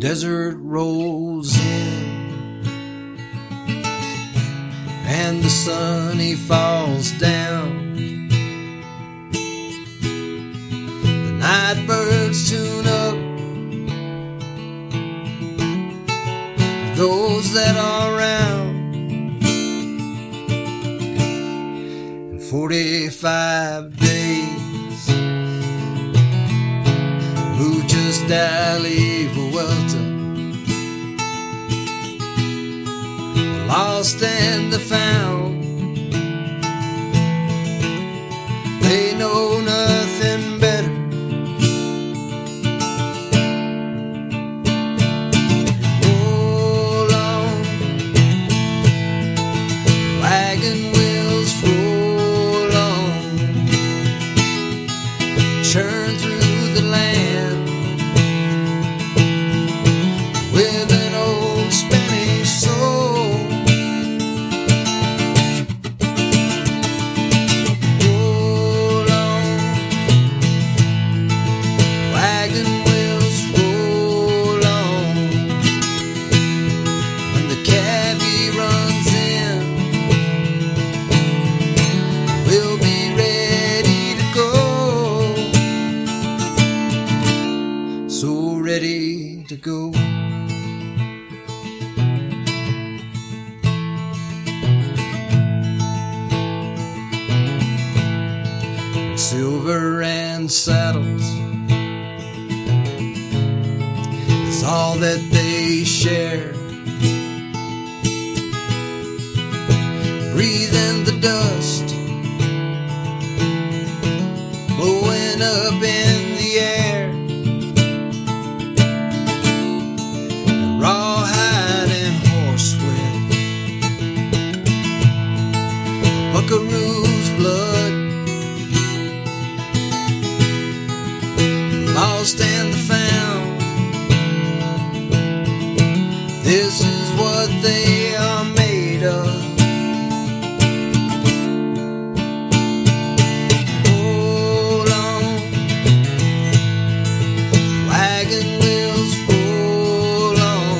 desert rolls in, and the sun he falls down. The night birds tune up for those that are around. In 45 days, just Ali Vuelta, the lost and the found. They know nothing better. Roll on, wagon wheels roll on, churn through the land with an old Spanish soul. Roll on, wagon wheels roll on. When the cabbie runs in, we'll be ready to go. So ready to go. Silver and saddles is all that they share. Breathing the dust, blowing up in the air. And rawhide and horsewhip, buckaroo's blood, lost and the found. This is what they are made of. Roll on, wagon wheels roll on,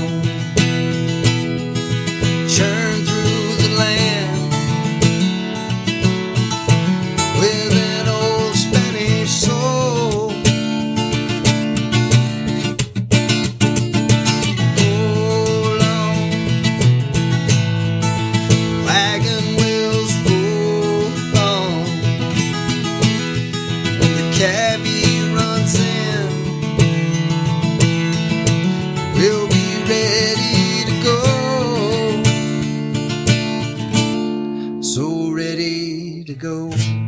churn through the land with an old Spanish soul. Cabbie runs in, we'll be ready to go. So ready to go.